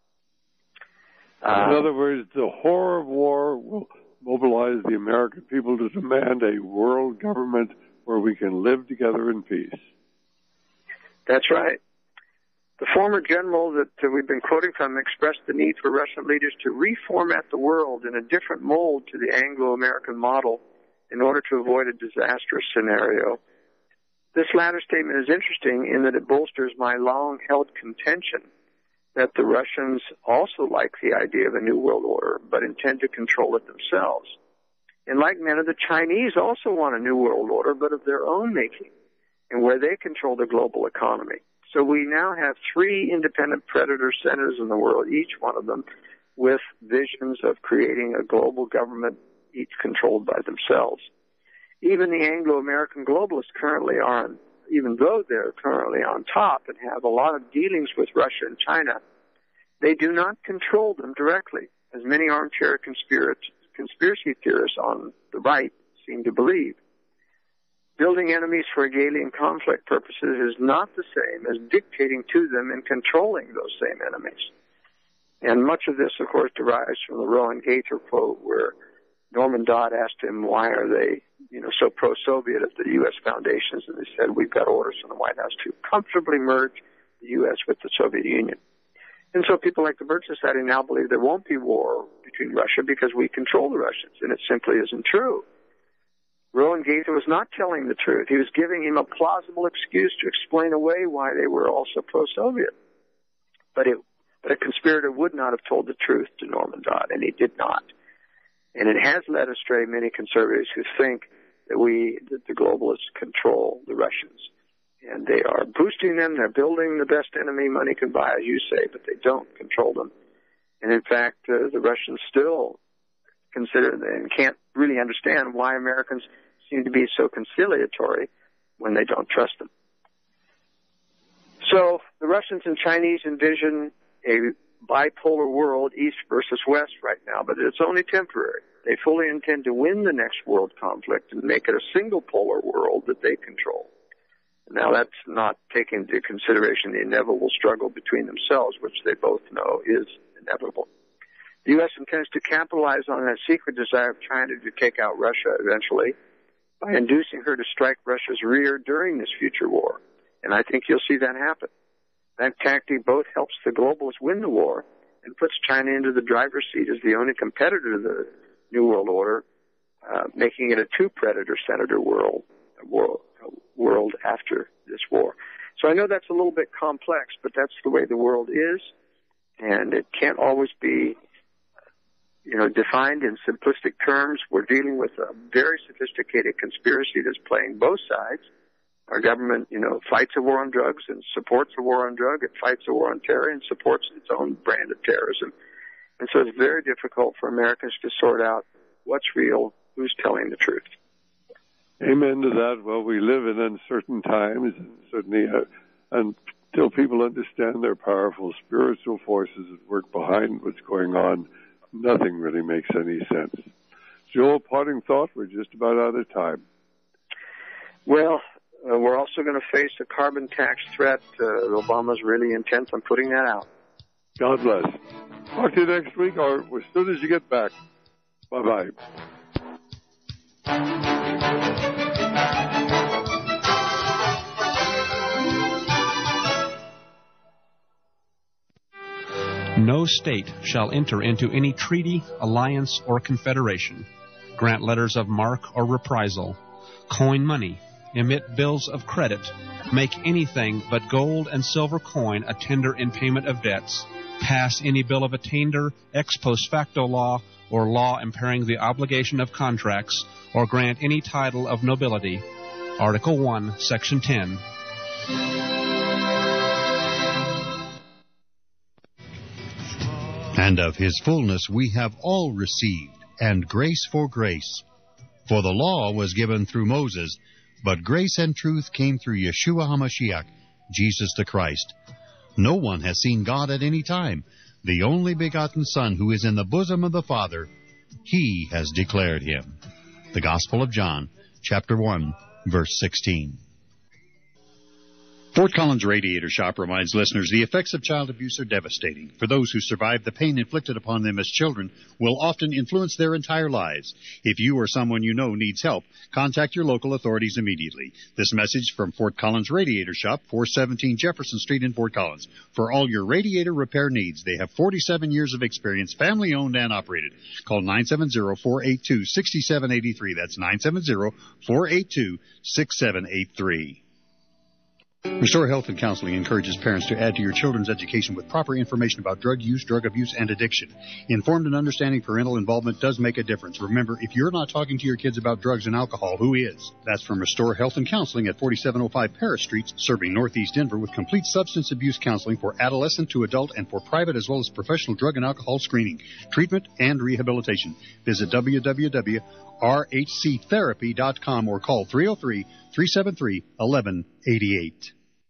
[SPEAKER 2] Uh, In other words, the horror of war will mobilize the American people to demand a world government where we can live together in peace.
[SPEAKER 3] That's right. The former general that uh, we've been quoting from expressed the need for Russian leaders to reformat the world in a different mold to the Anglo-American model in order to avoid a disastrous scenario. This latter statement is interesting in that it bolsters my long-held contention that the Russians also like the idea of a new world order, but intend to control it themselves. In like manner, the Chinese also want a new world order, but of their own making, and where they control the global economy. So we now have three independent predator centers in the world, each one of them with visions of creating a global government, each controlled by themselves. Even the Anglo-American globalists currently are, on, even though they're currently on top and have a lot of dealings with Russia and China, they do not control them directly, as many armchair conspiracy, conspiracy theorists on the right seem to believe. Building enemies for Hegelian conflict purposes is not the same as dictating to them and controlling those same enemies. And much of this, of course, derives from the Rowan Gaither quote where Norman Dodd asked him, why are they, you know, so pro-Soviet at the U S foundations? And they said, we've got orders from the White House to comfortably merge the U S with the Soviet Union. And so people like the Birch Society now believe there won't be war between Russia because we control the Russians, and it simply isn't true. Rowan Gaither was not telling the truth. He was giving him a plausible excuse to explain away why they were also pro-Soviet. But it, but a conspirator would not have told the truth to Norman Dodd, and he did not. And it has led astray many conservatives who think that we, that the globalists control the Russians. And they are boosting them. They're building the best enemy money can buy, as you say, but they don't control them. And in fact, uh, the Russians still consider and can't really understand why Americans seem to be so conciliatory when they don't trust them. So the Russians and Chinese envision a bipolar world, East versus West right now, but it's only temporary. They fully intend to win the next world conflict and make it a single polar world that they control. Now, that's not taking into consideration the inevitable struggle between themselves, which they both know is inevitable. The U S intends to capitalize on that secret desire of China to take out Russia eventually by inducing her to strike Russia's rear during this future war. And I think you'll see that happen. That tactic both helps the globalists win the war and puts China into the driver's seat as the only competitor to the New World Order, uh, making it a two-predator-senator world, world, world after this war. So I know that's a little bit complex, but that's the way the world is, and it can't always be, you know, defined in simplistic terms. We're dealing with a very sophisticated conspiracy that's playing both sides. Our government, you know, fights a war on drugs and supports a war on drug. It fights a war on terror and supports its own brand of terrorism. And so it's very difficult for Americans to sort out what's real, who's telling the truth.
[SPEAKER 2] Amen to that. Well, we live in uncertain times, and certainly uh, until people understand their powerful spiritual forces that work behind what's going on, nothing really makes any sense. Joel, parting thought, we're just about out of time.
[SPEAKER 3] Well, uh, we're also going to face a carbon tax threat. Uh, Obama's really intent on putting that out.
[SPEAKER 2] God bless. Talk to you next week or as soon as you get back. Bye-bye.
[SPEAKER 14] No state shall enter into any treaty, alliance, or confederation, grant letters of marque or reprisal, coin money, emit bills of credit, make anything but gold and silver coin a tender in payment of debts, pass any bill of attainder, ex post facto law, or law impairing the obligation of contracts, or grant any title of nobility. Article one, Section ten.
[SPEAKER 11] And of his fullness we have all received, and grace for grace. For the law was given through Moses, but grace and truth came through Yeshua HaMashiach, Jesus the Christ. No one has seen God at any time. The only begotten Son, who is in the bosom of the Father, He has declared Him. The Gospel of John, chapter one, verse sixteen. Fort Collins Radiator Shop reminds listeners the effects of child abuse are devastating. For those who survive, the pain inflicted upon them as children will often influence their entire lives. If you or someone you know needs help, contact your local authorities immediately. This message from Fort Collins Radiator Shop, four seventeen Jefferson Street in Fort Collins. For all your radiator repair needs, they have forty-seven years of experience, family-owned and operated. Call nine seven zero, four eight two, six seven eight three. That's nine seven zero, four eight two, six seven eight three. Restore Health and Counseling encourages parents to add to your children's education with proper information about drug use, drug abuse, and addiction. Informed and understanding parental involvement does make a difference. Remember, if you're not talking to your kids about drugs and alcohol, who is? That's from Restore Health and Counseling at forty-seven oh five Paris Street, serving Northeast Denver with complete substance abuse counseling for adolescent to adult and for private as well as professional drug and alcohol screening, treatment, and rehabilitation. Visit w w w dot r h c therapy dot com or call three oh three, three seven three, one one eight eight.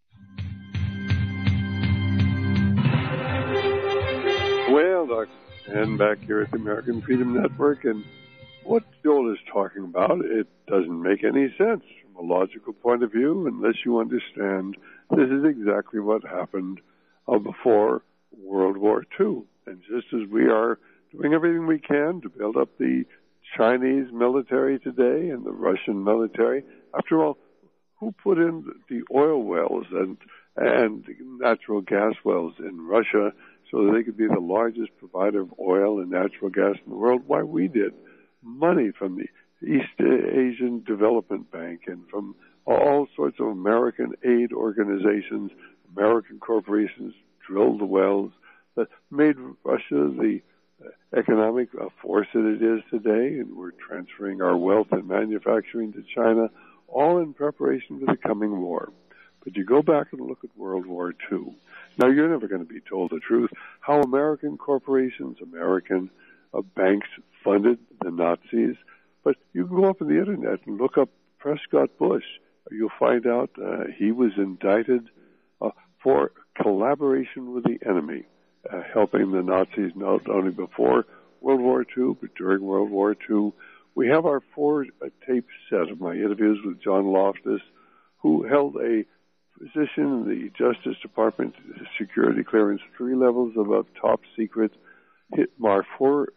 [SPEAKER 2] Well, Doctor Stan back here at the American Freedom Network, and what Joel is talking about, it doesn't make any sense from a logical point of view unless you understand this is exactly what happened uh, before World War Two. And just as we are doing everything we can to build up the Chinese military today and the Russian military, after all, who put in the oil wells and and natural gas wells in Russia so that they could be the largest provider of oil and natural gas in the world? Why, we did. Money from the East Asian Development Bank and from all sorts of American aid organizations, American corporations drilled the wells that made Russia the economic force that it is today, and we're transferring our wealth and manufacturing to China, all in preparation for the coming war. But you go back and look at World War Two. Now, you're never going to be told the truth, how American corporations, American uh, banks funded the Nazis. But you can go up on the Internet and look up Prescott Bush. You'll find out uh, he was indicted uh, for collaboration with the enemy, uh, helping the Nazis not only before World War Two, but during World War Two. We have our four uh, tape set of my interviews with John Loftus, who held a position in the Justice Department security clearance, three levels above top secret. Hit our four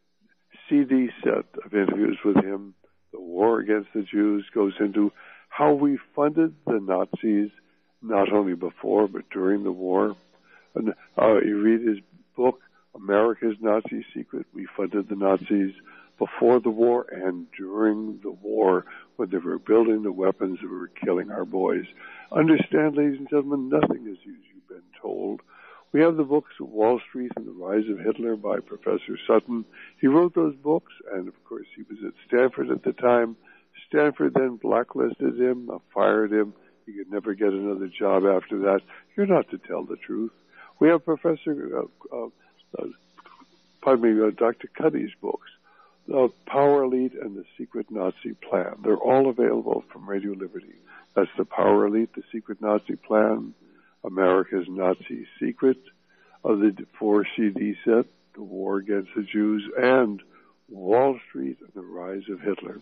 [SPEAKER 2] C D set of interviews with him. The war against the Jews goes into how we funded the Nazis, not only before but during the war. And uh, you read his book, America's Nazi Secret. We funded the Nazis before the war and during the war when they were building the weapons that were killing our boys. Understand, ladies and gentlemen, nothing is as you've been told. We have the books Wall Street and the Rise of Hitler by Professor Sutton. He wrote those books, and of course he was at Stanford at the time. Stanford then blacklisted him, uh, fired him. He could never get another job after that. You're not to tell the truth. We have Professor, uh, uh, uh, pardon me, uh, Doctor Cuddy's books, The Power Elite and the Secret Nazi Plan. They're all available from Radio Liberty. That's The Power Elite, the Secret Nazi Plan, America's Nazi Secret, of the four C D set, The War Against the Jews, and Wall Street and the Rise of Hitler.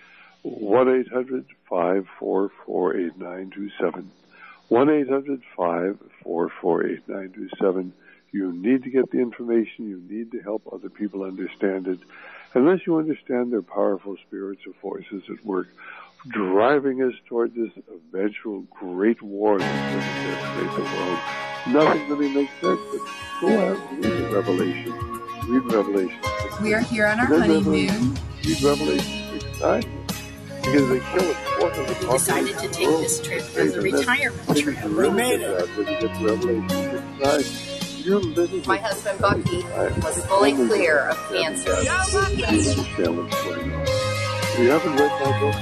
[SPEAKER 2] one eight hundred, five four four, eight nine two seven. one eight hundred, five four four, eight nine two seven. You need to get the information. You need to help other people understand it. Unless you understand their powerful spiritual forces at work, driving us toward this eventual great war that's going to devastate the world, nothing really makes sense. But go out and read the Revelation. Read Revelation.
[SPEAKER 15] We are here on our honeymoon.
[SPEAKER 2] Read Revelation six nine. Because they kill a fourth of the
[SPEAKER 15] We decided to take this trip as a retirement trip.
[SPEAKER 2] We made it. When you get to Revelation six nine, you're living.
[SPEAKER 15] My husband Bucky was fully clear of cancer.
[SPEAKER 2] You understand what's going on. If you haven't read my book,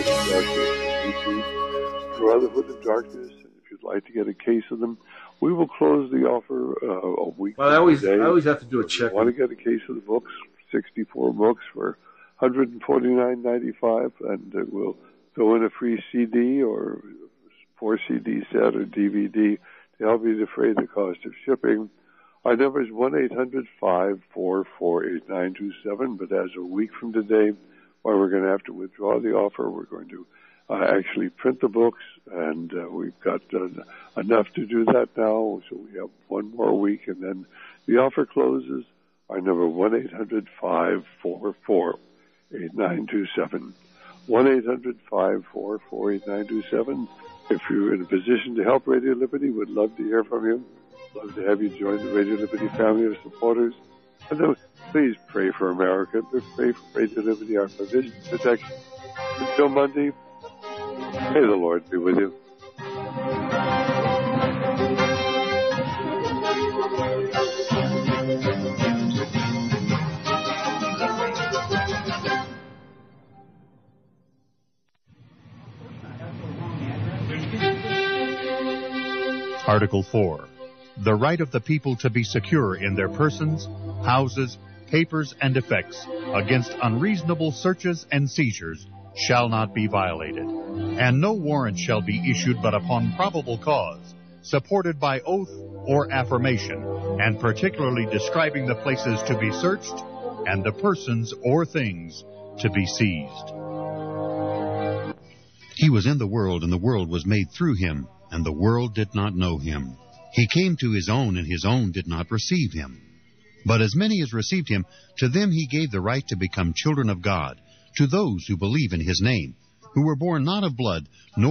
[SPEAKER 2] Brotherhood of Darkness, Brotherhood of Darkness, and if you'd like to get a case of them, we will close the offer uh, a week
[SPEAKER 16] Well, I always,
[SPEAKER 2] today.
[SPEAKER 16] I always have to do a check.
[SPEAKER 2] If you want to get a case of the books, sixty-four books for one hundred forty-nine ninety-five, and uh, we'll throw in a free C D or four C D set or D V D to help you defray the cost of shipping. Our number is one eight hundred, five four four, eight nine two seven, but as a week from today, while we're going to have to withdraw the offer, we're going to uh, actually print the books, and uh, we've got uh, enough to do that now, so we have one more week, and then the offer closes. Our number, one eight hundred five four four eight nine two seven. one eight hundred five four four eight nine two seven. If you're in a position to help Radio Liberty, we'd love to hear from you. Love to have you join the Radio Liberty family of supporters. And then please pray for America. Pray for Radio Liberty, our provision, protection. Until Monday, may the Lord be with you.
[SPEAKER 16] Article four. The right of the people to be secure in their persons, houses, papers, and effects against unreasonable searches and seizures shall not be violated, and no warrant shall be issued but upon probable cause, supported by oath or affirmation, and particularly describing the places to be searched and the persons or things to be seized.
[SPEAKER 11] He was in the world, and the world was made through him, and the world did not know him. He came to his own, and his own did not receive him. But as many as received him, to them he gave the right to become children of God, to those who believe in his name, who were born not of blood, nor